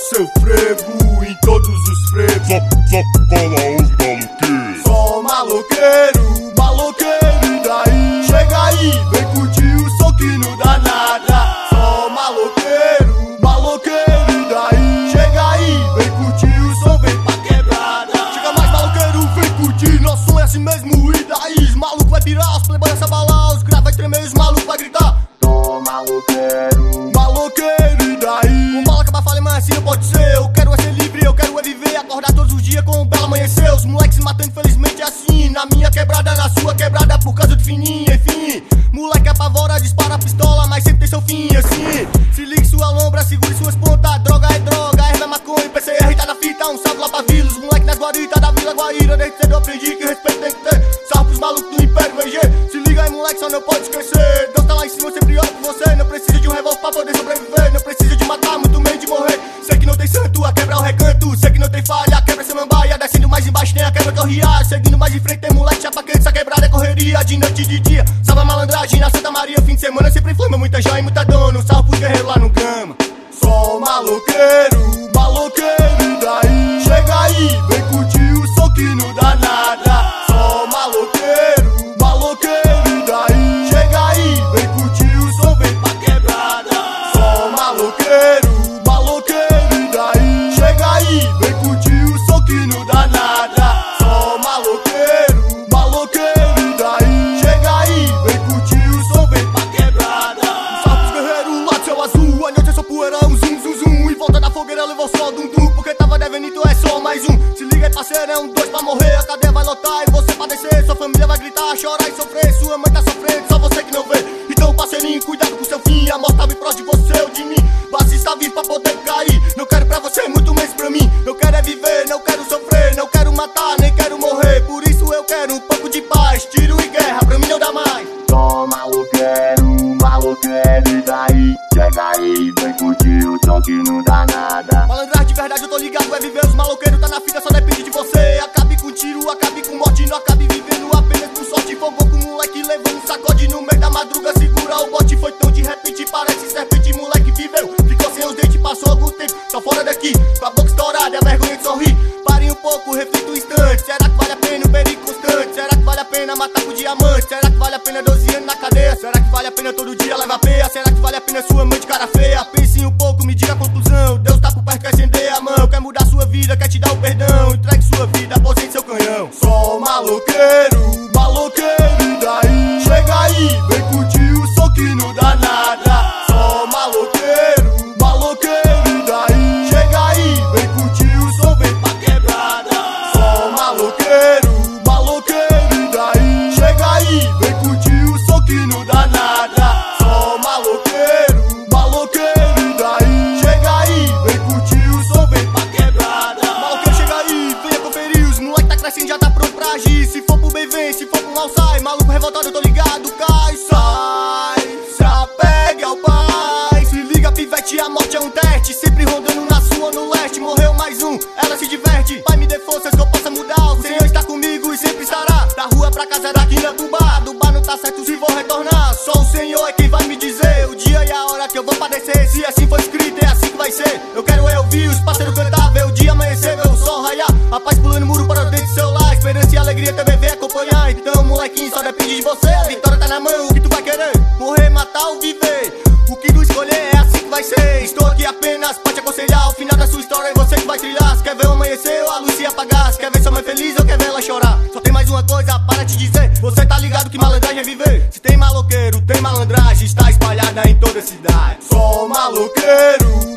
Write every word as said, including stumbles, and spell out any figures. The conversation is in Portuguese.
seu frevo em todos os frevos. Só, só cola os maloqueiros. Só maloqueiro, maloqueiro, e daí? Chega aí, vem curtir o som que não dá nada. Só maloqueiro, maloqueiro, e daí? Chega aí, vem curtir o som, vem pra quebrada. Chega mais maloqueiro, vem curtir, nosso som é assim mesmo, e daí? Os malucos vai pirar, os playboy essa bala, os grava vai tremer, os malucos vai gritar. Só maloqueiro, maloqueiro, e daí? O mal acaba falando, mas assim não pode ser. Eu quero é ser livre, eu quero é viver, acordar todos os dias com um belo amanhecer. Os moleques se matando, infelizmente é assim. Na minha quebrada, na sua quebrada, por causa do fininho, enfim. Moleque apavora, dispara a pistola, mas sempre tem seu fim, assim. Se ligue sua lombra, segure suas pontas. Droga é droga, erva é maconha, P C R tá na fita. Um salve lá pra vila, os moleques nas guaritas da Vila Guaíra. Desde cedo eu aprendi que respeito tem que ter. Salve pros malucos do Império V G. Se liga aí, moleque, só não pode esquecer. Deus tá lá em cima, sempre olha por você. Não precisa de um revólver pra poder sobreviver. Não precisa de matar, muito menos de morrer. Sei que não tem santo, a quebra é o recanto. Sei que não tem falha, a quebra é samambaia. Descendo mais embaixo tem a quebra que é o riacho. Seguindo mais em frente tem moleque chapa quente. Essa quebrada é correria de noite e de dia. Salve a malandragem na Santa Maria. Fim de semana sempre inflama, muita joia e muita dona. Um salve pros guerreiros lá no Gama. Só maloqueiro, maloqueiro, e daí? Chega aí, vem curtir o som que não dá nada. Só maloqueiro, maloqueiro, e daí? Chega aí, vem curtir o som, vem pra quebrada. Só maloqueiro, maloqueiro, e daí? Chega aí, vem curtir o som que não dá nada. Só maloqueiro, maloqueiro, e daí? Chega aí, vem curtir o som, vem pra quebrada. Salve pros guerreiros lá do céu azul, a noite é só poeirão, zum zum zum. E volta da fogueira levou só dum dum, porque tava devendo então é só mais um. Se liga aí parceiro, é um dois pra morrer, a cadeia vai lotar e você pra descer. Sua família vai gritar, chorar e sofrer, sua mãe tá sofrendo, só você que não vê. Então parceirinho, cuidado com seu fim, a morte tá bem próximo de você ou de mim. Basta estar vivo pra poder cair, não quero pra você, muito menos pra mim. Eu quero é viver, não quero sofrer, não quero matar, nem quero morrer. Por isso eu quero um pouco de paz, tiro e guerra, pra mim não dá mais. só maloqueiro, maloqueiro, e daí? Chega aí, vem curtir o som que não dá nada. Malandragem de verdade eu tô ligado, é viver, os maloqueiros tá na fita, só depende de você. Acabe com tiro, acabe com morte, não acabe vivendo apenas por sorte. Fogou com o moleque, levou um sacode no meio da madruga, segura o bote. Foi tão de repente, parece serpente, moleque viveu. Ficou sem os dentes, passou algum tempo, só fora daqui, com a boca estourada, a vergonha de sorrir. Pare um pouco, reflita um instante, será que vale a pena o perigo constante? Será que vale a pena matar com diamante? Será que vale a pena doze anos na cadeia? Será que vale a pena todo dia levar peia? Será que vale a pena sua mãe de cara feia? Pense um pouco, me diga a conclusão. Deus tá por perto, quer acender a mão, quer mudar sua vida, quer te dar o perdão. Entregue sua vida, aposente seu canhão. Só maloqueiro, maloqueiro, e daí? Chega aí, vem curtir o som que não dá nada. Só maloqueiro, maloqueiro, e daí? Chega aí, vem curtir o som, vem pra quebrada. Só maloqueiro, maloqueiro, e daí? Chega aí, vem curtir o som que não dá nada. Só maloqueiro, maloqueiro, e daí? Chega aí, vem curtir o som, vem pra quebrada. Maloqueiro, chega aí, venha conferir, os moleque tá crescendo, já tá pronto pra agir. Se for pro bem vem, se for pro mal sai, maluco revoltado eu tô ligado, cai, sai, se apegue ao pai. Se liga pivete, a morte é um teste, sempre rondando na sua no leste. Morreu mais um, ela se diverte, pai me dê forças que eu possa mudar. O Senhor está comigo e sempre estará, da rua pra casa, da quina do bar. Do bar não tá certo se vou retornar, só o Senhor é quem vai me dizer o dia e a hora que eu vou padecer. Se assim for escrito é assim que vai ser. Eu quero é ouvir os parceiros cantar, ver o dia amanhecer, ver o sol raiar. A paz pulando muro para dentro do seu lar, esperança e alegria também vem acompanhar. Então molequinho, só depende de você, a vitória tá na mão, o que tu vai querer? Morrer, matar ou viver? O que tu escolher é assim que vai ser. Estou aqui apenas pra te aconselhar, o final da sua história é você que vai trilhar. Se quer ver o amanhecer ou a luz se apagar, se quer ver sua mãe feliz ou quer ver ela chorar. Só tem mais uma coisa para te dizer, você tá ligado que malandragem é viver. Se tem maloqueiro, tem malandragem, está espalhada em toda a cidade. Só maloqueiro,